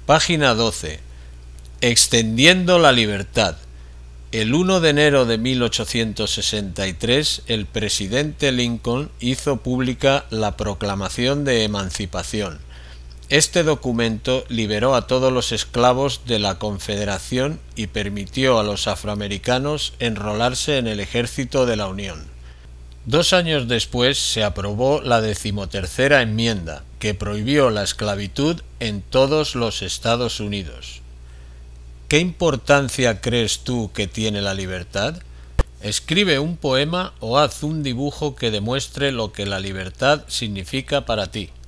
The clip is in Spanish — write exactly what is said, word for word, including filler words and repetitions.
Página doce. Extendiendo la libertad. El uno de enero de mil ochocientos sesenta y tres, el presidente Lincoln hizo pública la Proclamación de Emancipación. Este documento liberó a todos los esclavos de la Confederación y permitió a los afroamericanos enrolarse en el ejército de la Unión. Dos años después se aprobó la decimotercera enmienda, que prohibió la esclavitud en todos los Estados Unidos. ¿Qué importancia crees tú que tiene la libertad? Escribe un poema o haz un dibujo que demuestre lo que la libertad significa para ti.